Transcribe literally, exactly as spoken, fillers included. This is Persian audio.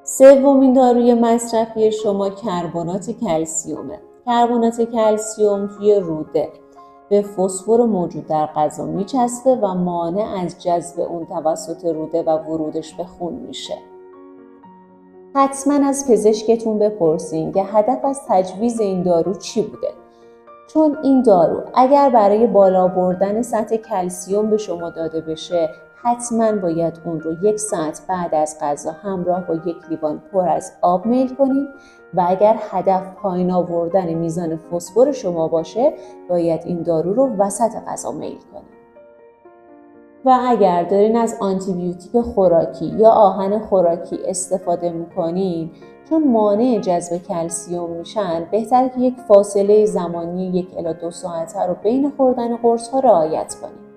سومین داروی مصرفی شما کربنات کلسیومه. کربنات کلسیوم توی روده به فسفر موجود در غذا میچسبه و مانع از جذب اون توسط روده و ورودش به خون میشه. حتما از پزشکتون بپرسین که هدف از تجویز این دارو چی بوده، چون این دارو اگر برای بالا بردن سطح کلسیوم به شما داده بشه، حتما باید اون رو یک ساعت بعد از غذا همراه با یک لیوان پر از آب میل کنید و اگر هدف پایین آوردن میزان فسفر شما باشه، باید این دارو رو وسط غذا میل کنید. و اگر دارین از آنتی بیوتیک خوراکی یا آهن خوراکی استفاده میکنین چون مانع جذب کلسیوم میشن، بهتره که یک فاصله زمانی یک الی دو ساعته رو بین خوردن قرص ها رعایت کنید.